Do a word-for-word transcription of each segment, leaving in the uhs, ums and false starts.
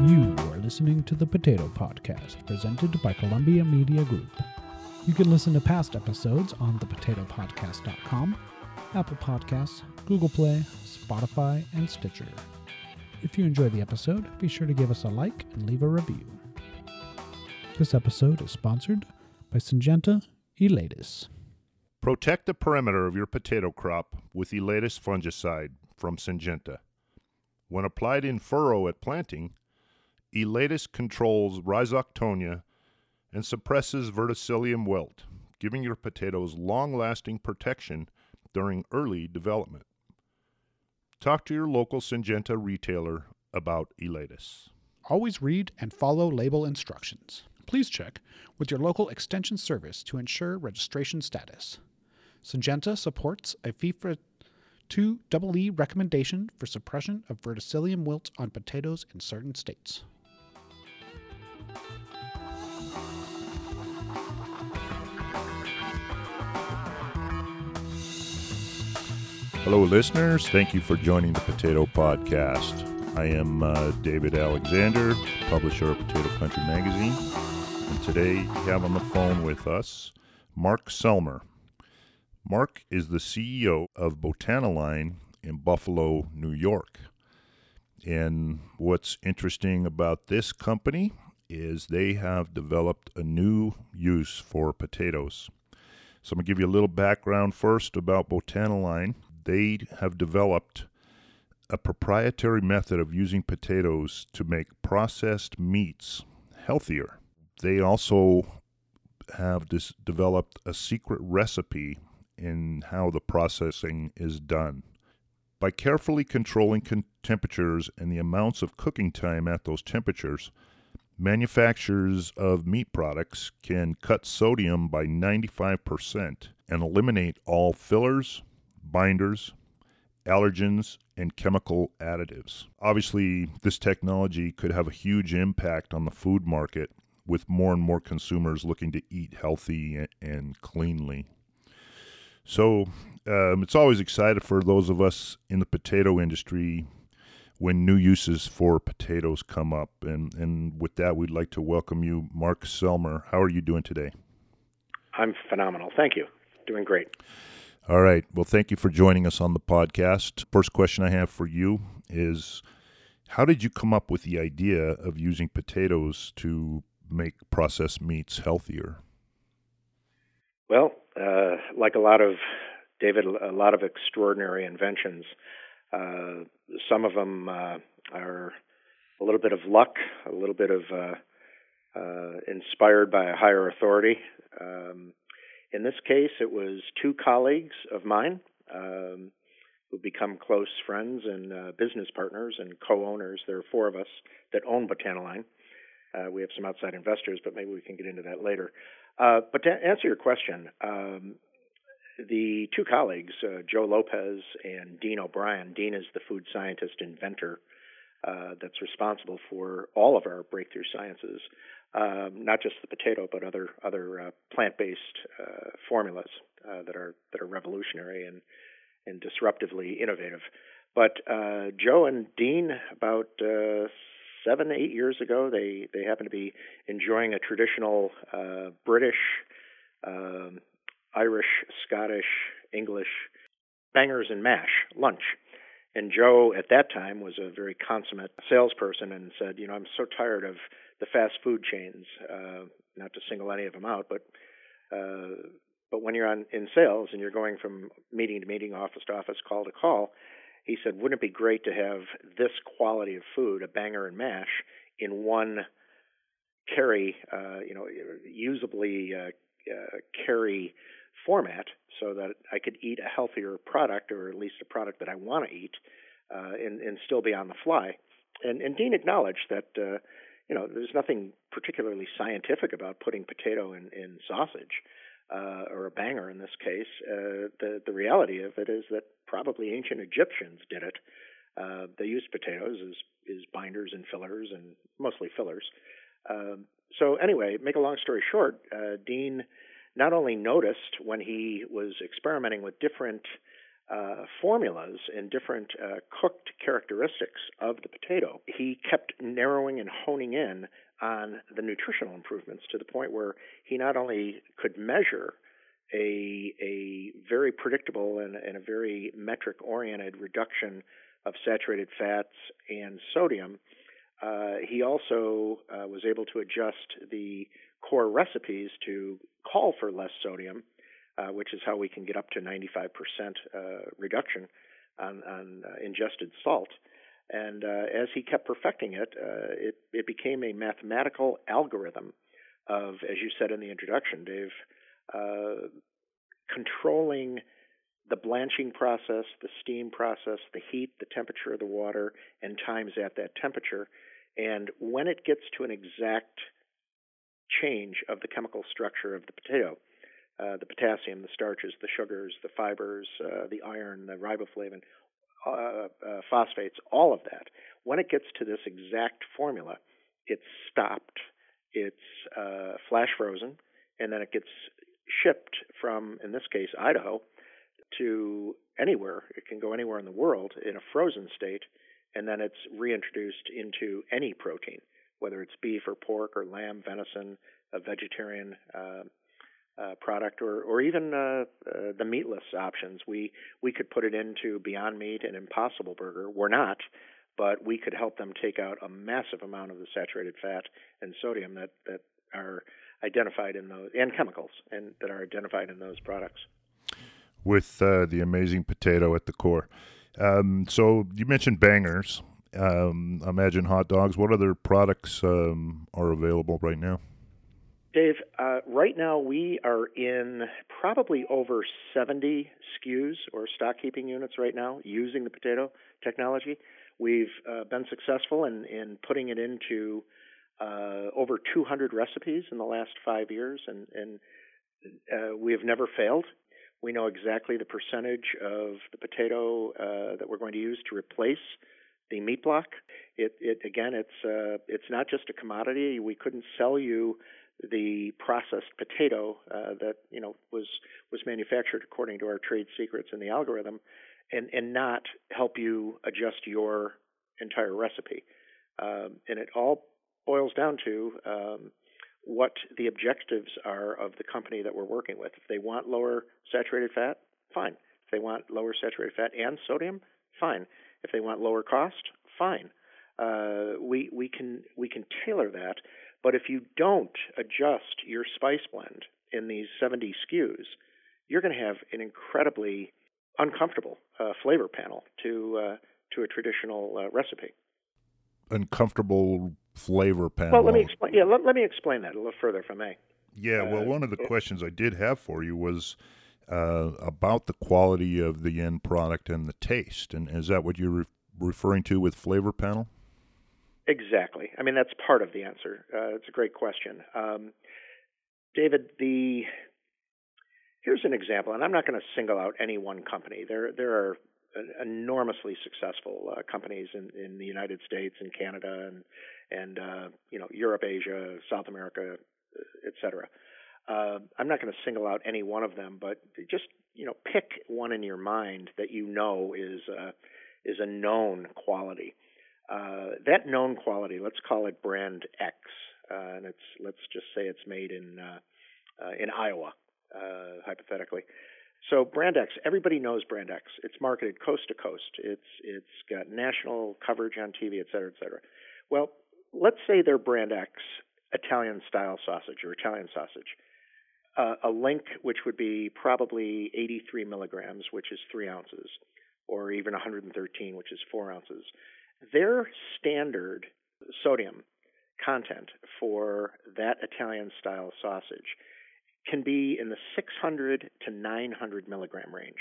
You are listening to the Potato Podcast, presented by Columbia Media Group. You can listen to past episodes on the potato podcast dot com, Apple Podcasts, Google Play, Spotify, and Stitcher. If you enjoy the episode, be sure to give us a like and leave a review. This episode is sponsored by Syngenta Elatus. Protect the perimeter of your potato crop with Elatus fungicide from Syngenta. When applied in furrow at planting, Elatus controls Rhizoctonia and suppresses verticillium wilt, giving your potatoes long-lasting protection during early development. Talk to your local Syngenta retailer about Elatus. Always read and follow label instructions. Please check with your local extension service to ensure registration status. Syngenta supports a FIFA two E E recommendation for suppression of verticillium wilt on potatoes in certain states. Hello, listeners. Thank you for joining the Potato Podcast. I am uh, David Alexander, publisher of Potato Country Magazine. And today we have on the phone with us Mark Selmer. Mark is the C E O of Botaniline in Buffalo, New York. And what's interesting about this company is they have developed a new use for potatoes. So I'm going to give you a little background first about Botaniline. They have developed a proprietary method of using potatoes to make processed meats healthier. They also have this, developed a secret recipe in how the processing is done. By carefully controlling con- temperatures and the amounts of cooking time at those temperatures, manufacturers of meat products can cut sodium by ninety-five percent and eliminate all fillers, binders, allergens, and chemical additives. Obviously, this technology could have a huge impact on the food market, with more and more consumers looking to eat healthy and cleanly. So um, it's always exciting for those of us in the potato industry when new uses for potatoes come up. And, and with that, we'd like to welcome you, Mark Selmer. How are you doing today? I'm phenomenal. Thank you. Doing great. All right. Well, thank you for joining us on the podcast. First question I have for you is, how did you come up with the idea of using potatoes to make processed meats healthier? Well, uh, like a lot of, David, a lot of extraordinary inventions. Uh, some of them uh, are a little bit of luck, a little bit of uh, uh, inspired by a higher authority. Um, in this case, it was two colleagues of mine um, who become close friends and uh, business partners and co-owners. There are four of us that own Botaniline. Uh, we have some outside investors, but maybe we can get into that later. Uh, but to answer your question, um, the two colleagues, uh, Joe Lopez and Dean O'Brien. Dean is the food scientist inventor uh, that's responsible for all of our breakthrough sciences, um, not just the potato, but other other uh, plant-based uh, formulas uh, that are that are revolutionary and and disruptively innovative. But uh, Joe and Dean, about uh, seven, eight years ago, they they happened to be enjoying a traditional uh, British. Um, Irish, Scottish, English bangers and mash lunch. And Joe, at that time, was a very consummate salesperson and said, you know, I'm so tired of the fast food chains, uh, not to single any of them out, but uh, but when you're on in sales and you're going from meeting to meeting, office to office, call to call, he said, wouldn't it be great to have this quality of food, a banger and mash, in one carry, uh, you know, usably uh, uh, carry format so that I could eat a healthier product, or at least a product that I want to eat, uh, and, and still be on the fly. And, and Dean acknowledged that, uh, you know, there's nothing particularly scientific about putting potato in, in sausage, uh, or a banger in this case. Uh, the, the reality of it is that probably ancient Egyptians did it. Uh, they used potatoes as, as binders and fillers, and mostly fillers. Um, so anyway, make a long story short, uh, Dean not only noticed when he was experimenting with different uh, formulas and different uh, cooked characteristics of the potato, he kept narrowing and honing in on the nutritional improvements to the point where he not only could measure a a very predictable and, and a very metric-oriented reduction of saturated fats and sodium, uh, he also uh, was able to adjust the core recipes to call for less sodium, uh, which is how we can get up to ninety-five percent uh, reduction on, on uh, ingested salt. And uh, as he kept perfecting it, uh, it, it became a mathematical algorithm of, as you said in the introduction, Dave, uh, controlling the blanching process, the steam process, the heat, the temperature of the water, and times at that temperature. And when it gets to an exact change of the chemical structure of the potato, uh, the potassium, the starches, the sugars, the fibers, uh, the iron, the riboflavin, uh, uh, phosphates, all of that, when it gets to this exact formula, it's stopped, it's uh, flash frozen, and then it gets shipped from, in this case, Idaho, to anywhere. It can go anywhere in the world in a frozen state, and then it's reintroduced into any protein, whether it's beef or pork or lamb, venison, a vegetarian uh, uh, product, or or even uh, uh, the meatless options. We we could put it into Beyond Meat and Impossible Burger. We're not, but we could help them take out a massive amount of the saturated fat and sodium that, that are identified in those, and chemicals, and that are identified in those products. With uh, the amazing potato at the core. Um, so you mentioned bangers. Um, imagine hot dogs. What other products um, are available right now? Dave, uh, right now we are in probably over seventy S K Us or stock keeping units right now using the potato technology. We've uh, been successful in, in putting it into uh, over two hundred recipes in the last five years, and, and uh, we have never failed. We know exactly the percentage of the potato uh, that we're going to use to replace the meat block. It, it again, it's uh, it's not just a commodity. We couldn't sell you the processed potato uh, that you know was was manufactured according to our trade secrets in the algorithm, and and not help you adjust your entire recipe. Um, and it all boils down to um, what the objectives are of the company that we're working with. If they want lower saturated fat, fine. If they want lower saturated fat and sodium, fine. If they want lower cost, fine. Uh, we we can we can tailor that. But if you don't adjust your spice blend in these seventy S K Us, you're going to have an incredibly uncomfortable uh, flavor panel to uh, to a traditional uh, recipe. Uncomfortable flavor panel. Well, let me explain. Yeah, let, let me explain that a little further, if I may. Yeah. Well, uh, one of the questions I did have for you was uh, about the quality of the end product and the taste. And is that what you're re- referring to with flavor panel? Exactly. I mean, that's part of the answer. Uh, it's a great question. Um, David, the here's an example, and I'm not going to single out any one company. There there are enormously successful uh, companies in, in the United States and Canada and and uh, you know Europe, Asia, South America, et cetera. Uh, I'm not going to single out any one of them, but just you know pick one in your mind that you know is uh, is a known quality. Uh, that known quality, let's call it brand X, uh, and it's let's just say it's made in uh, uh, in Iowa, uh, hypothetically. So brand X, everybody knows brand X. It's marketed coast to coast. It's it's got national coverage on T V, et cetera, et cetera. Well, let's say they're brand X Italian style sausage or Italian sausage. Uh, a link which would be probably eighty-three milligrams, which is three ounces, or even one hundred thirteen, which is four ounces. Their standard sodium content for that Italian-style sausage can be in the six hundred to nine hundred milligram range.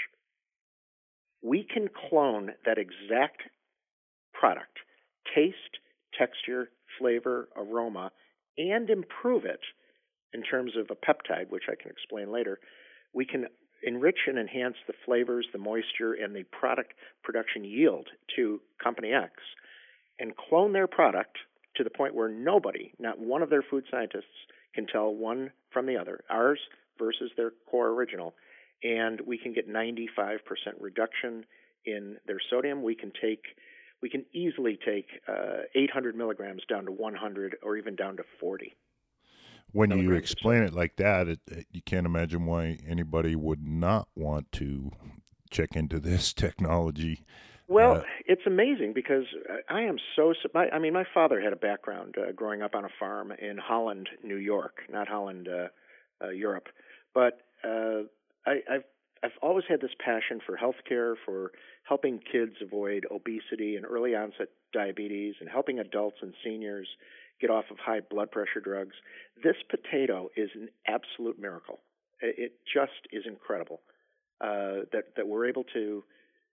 We can clone that exact product, taste, texture, flavor, aroma, and improve it in terms of a peptide, which I can explain later. We can enrich and enhance the flavors, the moisture, and the product production yield to Company X, and clone their product to the point where nobody, not one of their food scientists, can tell one from the other, ours versus their core original, and we can get ninety-five percent reduction in their sodium. We can take, we can easily take uh, eight hundred milligrams down to one hundred, or even down to forty. When you explain it like that, it, it, you can't imagine why anybody would not want to check into this technology. Well, uh, it's amazing because I am so. My, I mean, my father had a background uh, growing up on a farm in Holland, New York, not Holland, uh, uh, Europe. But uh, I, I've I've always had this passion for healthcare, for helping kids avoid obesity and early onset diabetes, and helping adults and seniors get off of high blood pressure drugs. This potato is an absolute miracle. It just is incredible uh, that that we're able to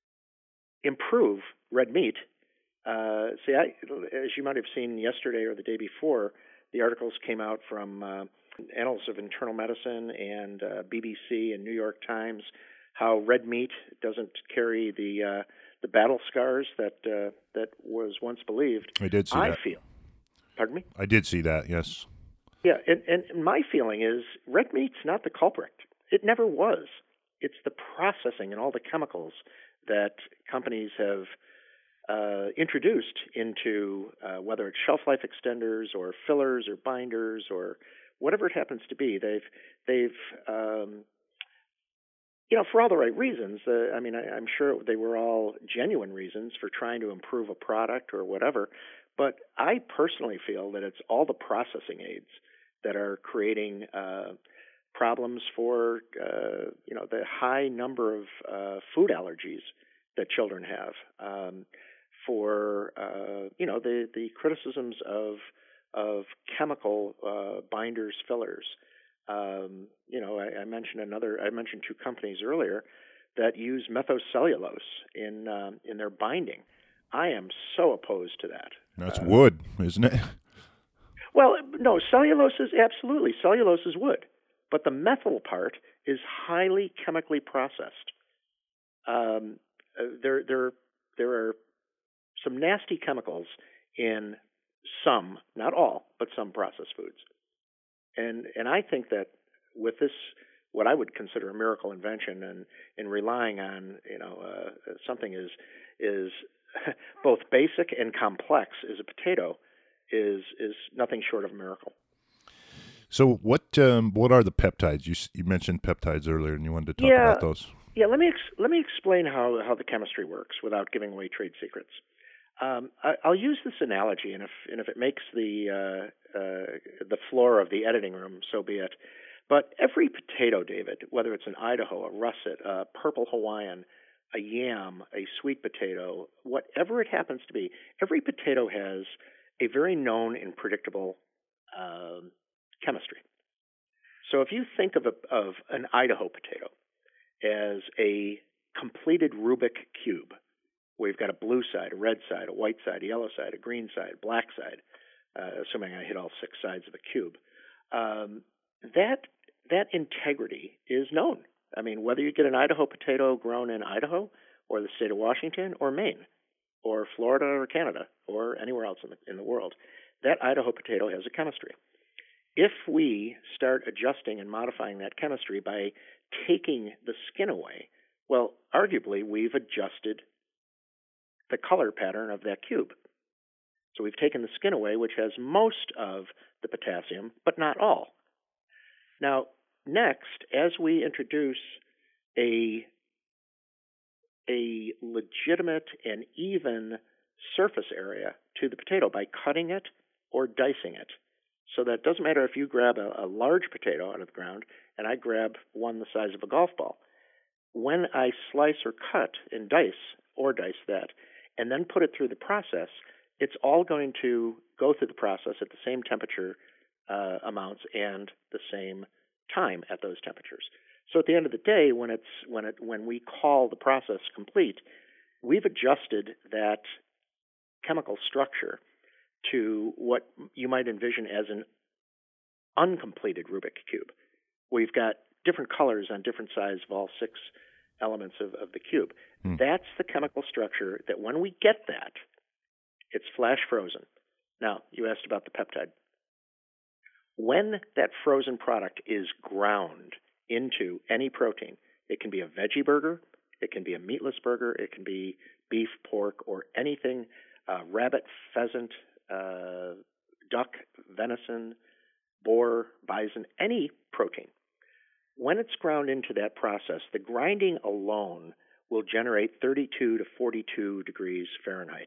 improve red meat. Uh, see, I, as you might have seen yesterday or the day before, the articles came out from uh, Annals of Internal Medicine and uh, B B C and New York Times, how red meat doesn't carry the uh, the battle scars that uh, that was once believed. I did see I that. feel. Pardon me? I did see that, yes. Yeah, and, and my feeling is red meat's not the culprit. It never was. It's the processing and all the chemicals that companies have uh, introduced into uh, whether it's shelf life extenders or fillers or binders or whatever it happens to be. They've they've um, you know, for all the right reasons. Uh, I mean, I, I'm sure they were all genuine reasons for trying to improve a product or whatever. But I personally feel that it's all the processing aids that are creating uh, problems for, uh, you know, the high number of uh, food allergies that children have, um, for, uh, you know, the, the criticisms of of chemical uh, binders, fillers. Um, you know, I, I mentioned another. I mentioned two companies earlier that use methocellulose in um, in their binding. I am so opposed to that. That's uh, wood, isn't it? Well, no, cellulose is absolutely cellulose is wood, but the methyl part is highly chemically processed. Um, uh, there, there, there are some nasty chemicals in some, not all, but some processed foods, and and I think that with this, what I would consider a miracle invention, and in relying on, you know, uh, something is is both basic and complex as a potato, is is nothing short of a miracle. So what um, what are the peptides? You you mentioned peptides earlier, and you wanted to talk yeah, about those. Yeah, let me ex- let me explain how, how the chemistry works without giving away trade secrets. Um, I, I'll use this analogy, and if and if it makes the uh, uh, the floor of the editing room, so be it. But every potato, David, whether it's an Idaho, a russet, a purple Hawaiian, a yam, a sweet potato, whatever it happens to be, every potato has a very known and predictable um, chemistry. So if you think of a, of an Idaho potato as a completed Rubik cube, where you've got a blue side, a red side, a white side, a yellow side, a green side, black side, uh, assuming I hit all six sides of a cube, um, that that integrity is known. I mean, whether you get an Idaho potato grown in Idaho or the state of Washington or Maine or Florida or Canada or anywhere else in the, in the world, that Idaho potato has a chemistry. If we start adjusting and modifying that chemistry by taking the skin away, well, arguably we've adjusted the color pattern of that cube. So we've taken the skin away, which has most of the potassium, but not all. Now, next, as we introduce a, a legitimate and even surface area to the potato by cutting it or dicing it, so that it doesn't matter if you grab a, a large potato out of the ground and I grab one the size of a golf ball. When I slice or cut and dice or dice that and then put it through the process, it's all going to go through the process at the same temperature uh, amounts and the same time at those temperatures. So at the end of the day, when it's when it when we call the process complete, we've adjusted that chemical structure to what you might envision as an uncompleted Rubik cube. We've got different colors on different sides of all six elements of, of the cube. Hmm. That's the chemical structure that when we get that, it's flash frozen. Now, you asked about the peptide. When that frozen product is ground into any protein, It can be a veggie burger. It can be a meatless burger. It can be beef, pork, or anything, uh, rabbit, pheasant, uh, duck, venison, boar, bison, any protein. When it's ground into that process, the grinding alone will generate thirty-two to forty-two degrees Fahrenheit.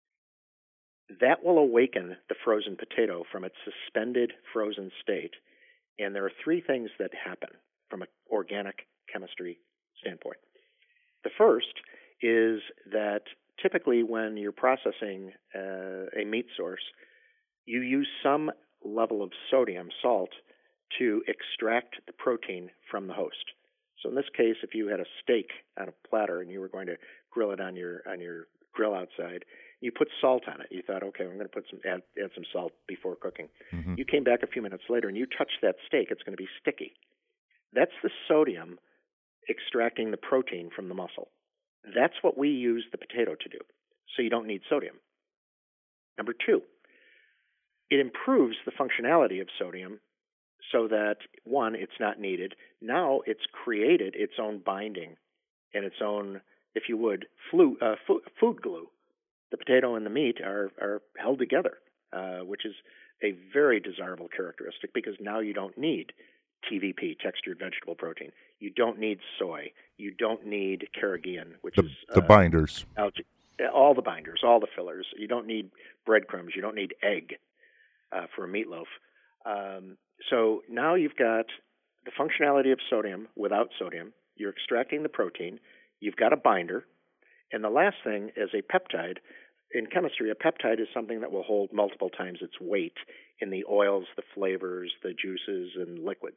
That will awaken the frozen potato from its suspended frozen state, and there are three things that happen from an organic chemistry standpoint. The first is that typically when you're processing uh, a meat source, you use some level of sodium, salt, to extract the protein from the host. So in this case, if you had a steak on a platter and you were going to grill it on your on your grill outside, you put salt on it. You thought, okay, I'm going to put some add, add some salt before cooking. Mm-hmm. You came back a few minutes later and you touched that steak, it's going to be sticky. That's the sodium extracting the protein from the muscle. That's what we use the potato to do. So you don't need sodium. Number two, it improves the functionality of sodium so that, one, it's not needed. Now it's created its own binding and its own, if you would, flu, uh, fu- food glue. The potato and the meat are, are held together, uh, which is a very desirable characteristic because now you don't need T V P, textured vegetable protein. You don't need soy. You don't need carrageenan, which the, is the uh, binders. Algae, all the binders, all the fillers. You don't need breadcrumbs. You don't need egg uh, for a meatloaf. Um, so now you've got the functionality of sodium without sodium. You're extracting the protein. You've got a binder. And the last thing is a peptide. In chemistry, a peptide is something that will hold multiple times its weight in the oils, the flavors, the juices, and liquids.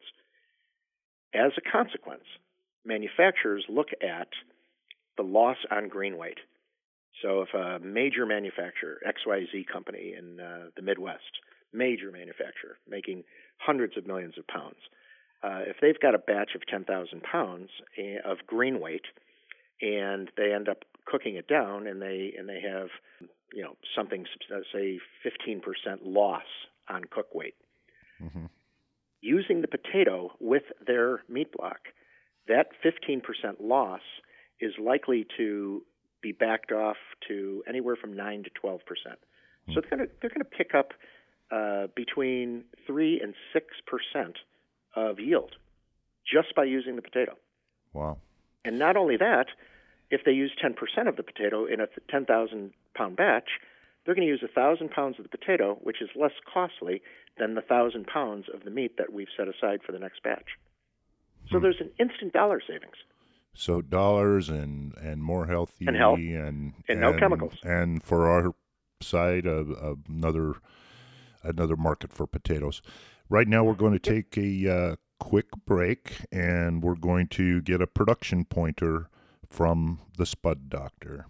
As a consequence, manufacturers look at the loss on green weight. So if a major manufacturer, X Y Z company in uh, the Midwest, major manufacturer making hundreds of millions of pounds, uh, if they've got a batch of ten thousand pounds of green weight and they end up cooking it down and they and they have, you know, something, say, fifteen percent loss on cook weight. Mm-hmm. Using the potato with their meat block, that fifteen percent loss is likely to be backed off to anywhere from nine to twelve percent. Mm-hmm. So they're going to they're going to pick up uh, between three and six percent of yield just by using the potato. Wow! And not only that, if they use ten percent of the potato in a ten thousand pound batch, they're going to use one thousand pounds of the potato, which is less costly than the one thousand pounds of the meat that we've set aside for the next batch. So hmm. there's an instant dollar savings. So dollars and, and more healthy. And health. And, and, and no chemicals. And for our side, uh, uh, another another market for potatoes. Right now we're going to take a uh, quick break, and we're going to get a production pointer from the Spud Doctor.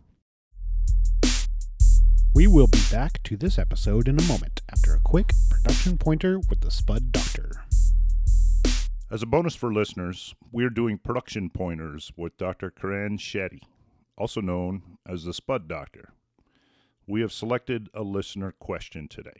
We will be back to this episode in a moment after a quick production pointer with the Spud Doctor. As a bonus for listeners, we're doing production pointers with Doctor Kiran Shetty, also known as the Spud Doctor. We have selected a listener question today.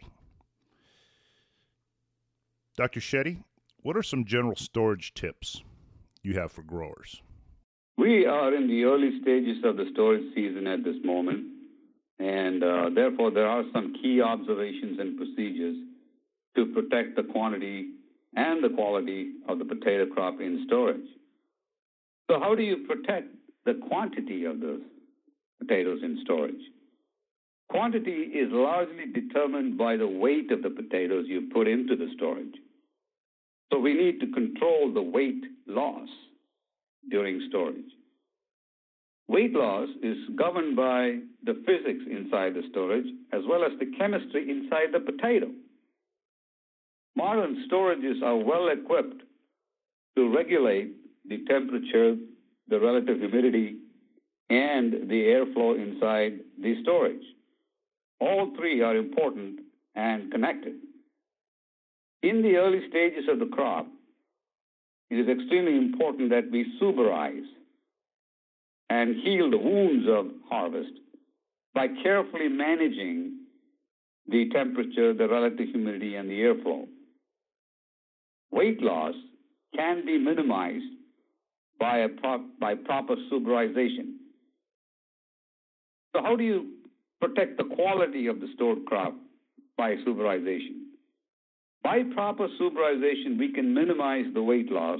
Doctor Shetty, what are some general storage tips you have for growers? We are in the early stages of the storage season at this moment, and uh, therefore there are some key observations and procedures to protect the quantity and the quality of the potato crop in storage. So how do you protect the quantity of those potatoes in storage? Quantity is largely determined by the weight of the potatoes you put into the storage. So we need to control the weight loss during storage. Weight loss is governed by the physics inside the storage as well as the chemistry inside the potato. Modern storages are well equipped to regulate the temperature, the relative humidity, and the airflow inside the storage. All three are important and connected. In the early stages of the crop, it is extremely important that we suberize and heal the wounds of harvest by carefully managing the temperature, the relative humidity, and the airflow. Weight loss can be minimized by, a pro- by proper supervisation. So how do you protect the quality of the stored crop by supervisation? By proper supervisation, we can minimize the weight loss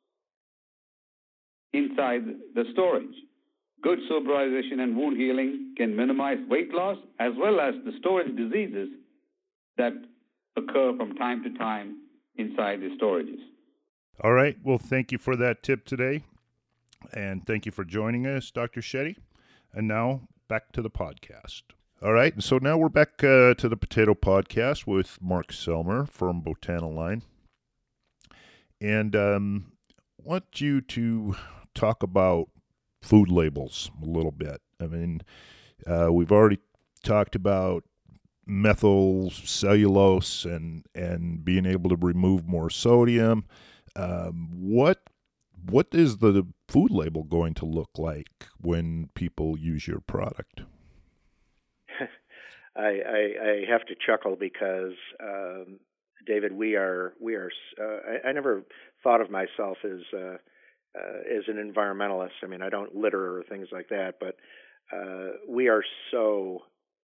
inside the storage. Good supervisation and wound healing can minimize weight loss as well as the storage diseases that occur from time to time inside the storages. All right. Well, thank you for that tip today. And thank you for joining us, Doctor Shetty. And now back to the podcast. All right. So now we're back uh, to the Potato Podcast with Mark Selmer from Botanoline. And um, I want you to talk about food labels a little bit. I mean, uh, we've already talked about methyl cellulose and, and being able to remove more sodium. Um, what what is the food label going to look like when people use your product? I, I, I have to chuckle because, um, David, we are we are. Uh, I, I never thought of myself as uh, uh, as an environmentalist. I mean, I don't litter or things like that, but uh, we are so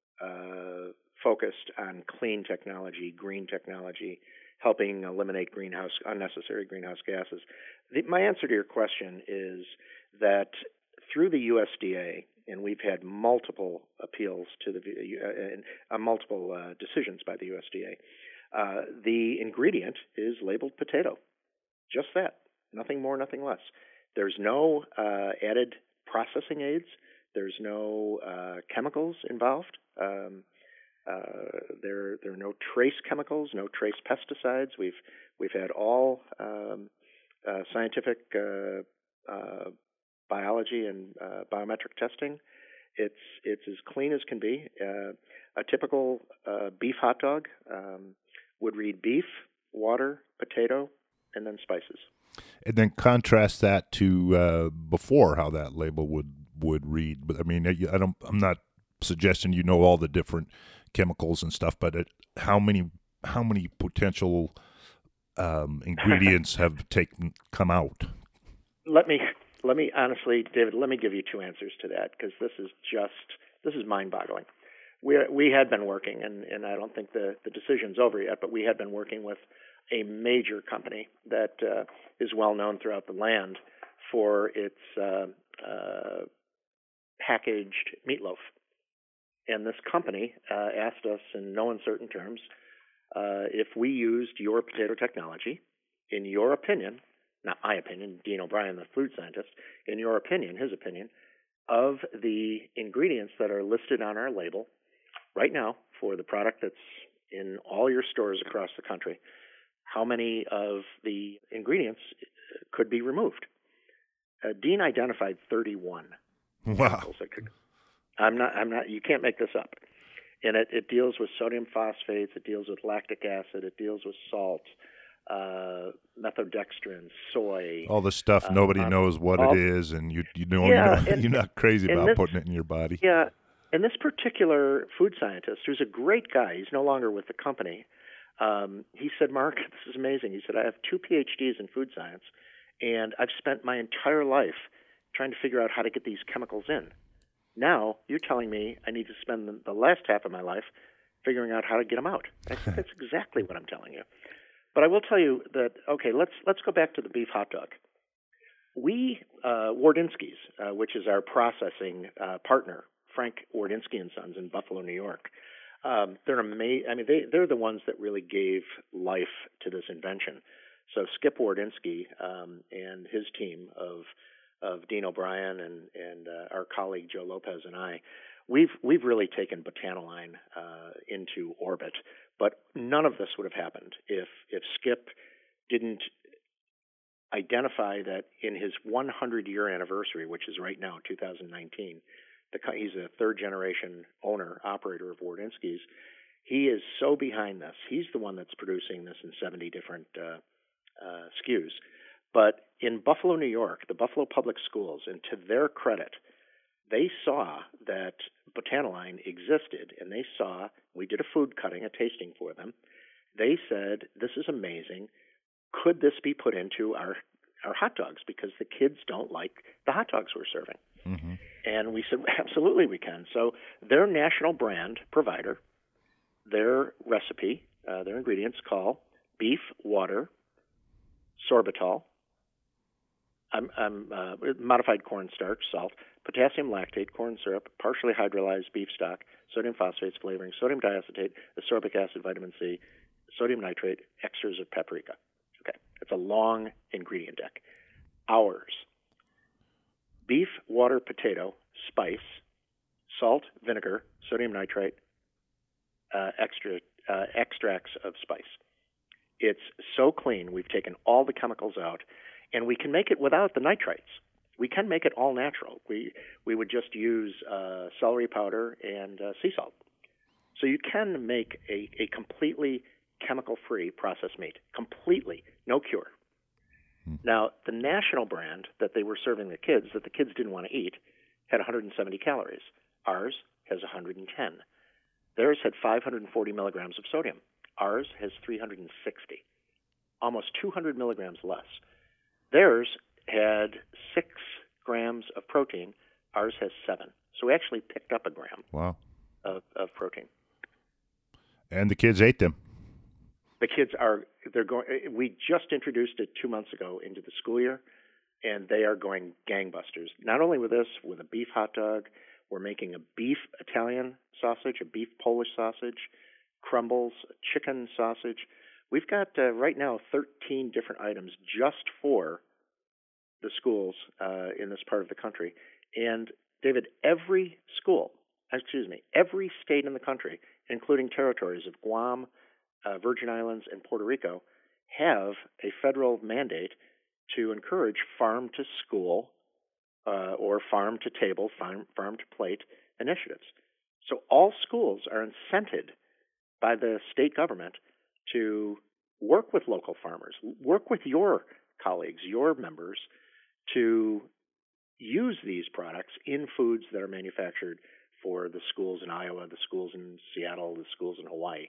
uh, focused on clean technology, green technology, helping eliminate greenhouse unnecessary greenhouse gases. The, my answer to your question is that through the U S D A, and we've had multiple appeals to the uh, uh, multiple uh, decisions by the U S D A. Uh, the ingredient is labeled potato, just that, nothing more, nothing less. There's no uh, added processing aids. There's no uh, chemicals involved. Um, uh, there, there are no trace chemicals, no trace pesticides. We've we've had all um, uh, scientific uh, uh, biology and uh, biometric testing. It's it's as clean as can be. Uh, a typical uh, beef hot dog um, would read beef, water, potato, and then spices. And then contrast that to uh, before, how that label would, would read. But I mean, I don't. I'm not suggesting you know all the different chemicals and stuff, but it, how many how many potential um, ingredients have taken come out? Let me. Let me honestly, David, let me give you two answers to that, because this is just, this is mind-boggling. We we had been working, and, and I don't think the, the decision's over yet, but we had been working with a major company that uh, is well-known throughout the land for its uh, uh, packaged meatloaf. And this company uh, asked us in no uncertain terms uh, if we used your potato technology, in your opinion, not my opinion, Dean O'Brien, the food scientist, in your opinion, his opinion, of the ingredients that are listed on our label right now for the product that's in all your stores across the country, how many of the ingredients could be removed? Uh, Dean identified thirty-one. Wow. That could, I'm not, I'm not, you can't make this up. And it, it deals with sodium phosphates, it deals with lactic acid, it deals with salt, uh, methodextrin, soy. All the stuff uh, nobody um, knows what all, it is, and you you know, yeah, you're, not, and, you're not crazy about this, putting it in your body. Yeah, and this particular food scientist, who's a great guy, he's no longer with the company, um, he said, Mark, this is amazing. He said, I have two P H Ds in food science, and I've spent my entire life trying to figure out how to get these chemicals in. Now, you're telling me I need to spend the, the last half of my life figuring out how to get them out. That's, that's exactly what I'm telling you. But I will tell you that, okay, let's let's go back to the beef hot dog. We, uh, Wardinski's, uh, which is our processing uh, partner, Frank Wardinski and Sons in Buffalo, New York, um, they're amazing. I mean, they, they're the ones that really gave life to this invention. So Skip Wardinski um, and his team of of Dean O'Brien and and uh, our colleague Joe Lopez and I, we've we've really taken Botanoline uh, into orbit. But none of this would have happened if if Skip didn't identify that in his one hundred year anniversary, which is right now, two thousand nineteen, the, he's a third generation owner, operator of Wardinski's. He is so behind this. He's the one that's producing this in seventy different uh, uh, S K Us. But in Buffalo, New York, the Buffalo Public Schools, and to their credit, they saw that Botanoline existed, and they saw, we did a food cutting, a tasting for them. They said, this is amazing. Could this be put into our, our hot dogs because the kids don't like the hot dogs we're serving. Mm-hmm. And we said, absolutely we can. So their national brand provider, their recipe, uh, their ingredients call beef, water, sorbitol, I'm, I'm, uh, modified cornstarch, salt, potassium lactate, corn syrup, partially hydrolyzed beef stock, sodium phosphates flavoring, sodium diacetate, ascorbic acid, vitamin C, sodium nitrate, extras of paprika. Okay, it's a long ingredient deck. Ours: beef, water, potato, spice, salt, vinegar, sodium nitrate, uh, extra uh, extracts of spice. It's so clean. We've taken all the chemicals out, and we can make it without the nitrites. We can make it all natural. We we would just use uh, celery powder and uh, sea salt. So you can make a, a completely chemical-free processed meat, completely, no cure. Hmm. Now, the national brand that they were serving the kids, that the kids didn't want to eat, had one hundred seventy calories. Ours has one hundred ten. Theirs had five hundred forty milligrams of sodium. Ours has three hundred sixty, almost two hundred milligrams less. Theirs had six grams of protein. Ours has seven. So we actually picked up a gram wow. of, of protein. And the kids ate them. The kids are, they're going, we just introduced it two months ago into the school year, and they are going gangbusters. Not only with this, with a beef hot dog, we're making a beef Italian sausage, a beef Polish sausage, crumbles, chicken sausage. We've got uh, right now thirteen different items just for the schools uh, in this part of the country. And David, every school, excuse me, every state in the country, including territories of Guam, uh, Virgin Islands, and Puerto Rico, have a federal mandate to encourage farm to school uh, or farm to table, farm, farm to plate initiatives. So all schools are incented by the state government to work with local farmers, work with your colleagues, your members, to use these products in foods that are manufactured for the schools in Iowa, the schools in Seattle, the schools in Hawaii.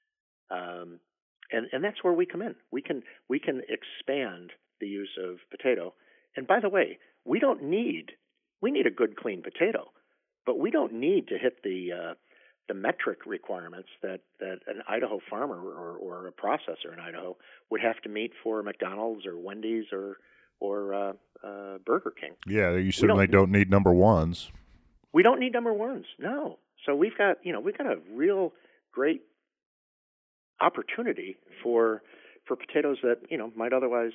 Um, and, and that's where we come in. We can we can expand the use of potato. And by the way, we don't need we need a good clean potato, but we don't need to hit the uh, the metric requirements that, that an Idaho farmer or, or a processor in Idaho would have to meet for McDonald's or Wendy's or or uh, uh, Burger King. Yeah, you certainly don't, don't need number ones. We don't need number ones, no. So we've got you know we've got a real great opportunity for for potatoes that you know might otherwise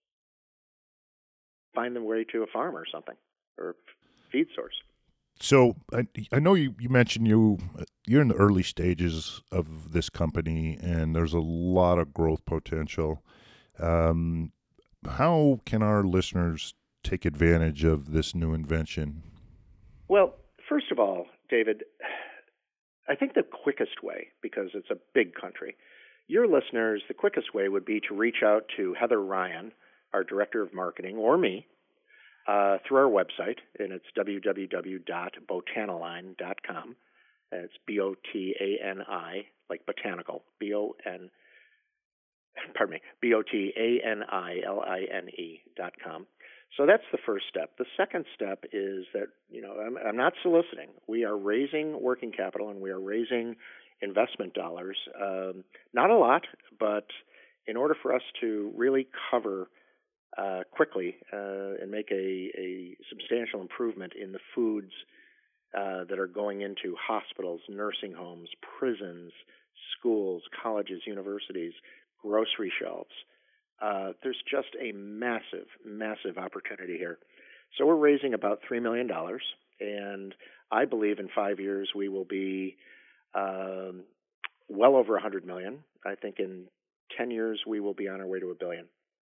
find their way to a farm or something or feed source. So I, I know you, you mentioned you you're in the early stages of this company, and there's a lot of growth potential. Um, how can our listeners take advantage of this new invention? Well, first of all, David, I think the quickest way, because it's a big country, your listeners, the quickest way would be to reach out to Heather Ryan, our director of marketing, or me, uh, through our website, and it's w w w dot botaniline dot com. And it's B O T A N I, like botanical, B O N, pardon me, B O T A N I L I N E dot com. So that's the first step. The second step is that, you know, I'm, I'm not soliciting. We are raising working capital and we are raising investment dollars. Um, not a lot, but in order for us to really cover uh, quickly uh, and make a, a substantial improvement in the foods uh, that are going into hospitals, nursing homes, prisons, schools, colleges, universities, grocery shelves, Uh, there's just a massive, massive opportunity here. So we're raising about three million dollars, and I believe in five years we will be um, well over one hundred million dollars. I think in ten years we will be on our way to a billion.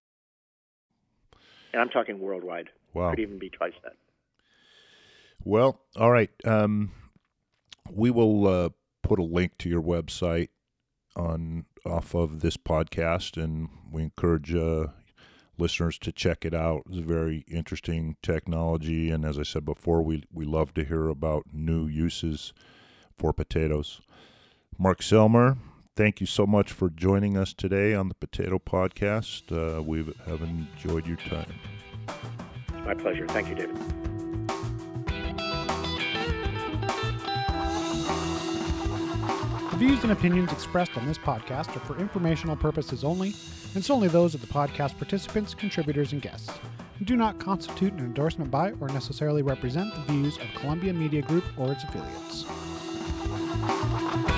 And I'm talking worldwide. Wow. Could even be twice that. Well, all right. Um, we will uh, put a link to your website on off of this podcast, and we encourage uh, listeners to check it out. It's a very interesting technology, and as I said before, we we love to hear about new uses for potatoes. Mark Selmer, thank you so much for joining us today on the Potato Podcast. Uh, we have enjoyed your time. My pleasure. Thank you, David. The views and opinions expressed on this podcast are for informational purposes only, and solely those of the podcast participants, contributors, and guests, and do not constitute an endorsement by or necessarily represent the views of Columbia Media Group or its affiliates.